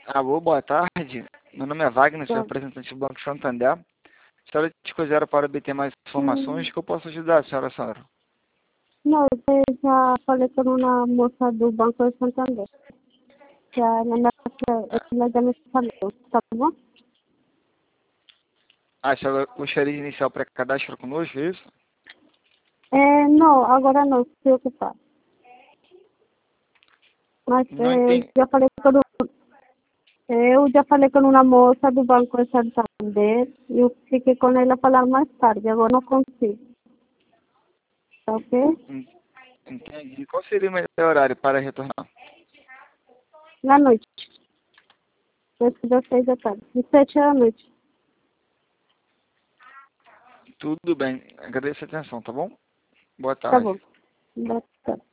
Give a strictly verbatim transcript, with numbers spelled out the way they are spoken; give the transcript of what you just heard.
Alô, boa tarde. Meu nome é Wagner, sou Tá. representante do Banco Santander. A senhora te coisera para obter mais informações, Hum, que eu posso ajudar, senhora Sandra? Não, eu já falei com uma moça do Banco de Santander. Já na minha, ela já me falou, tá bom? Ah, a senhora gostaria de iniciar o pré-cadastro conosco, é isso? É, não, agora não, se preocupar. Mas Não é, eu entendi. já falei com eu já falei com uma moça do Banco de Santander e eu fiquei com ela falar mais tarde, agora não consigo, tá ok? Entendi. Qual seria o melhor horário para retornar? Na noite, depois das seis da tarde, de sete da noite, Tudo bem. Agradeço a atenção, tá bom? Boa tá tarde. bom? Boa tarde.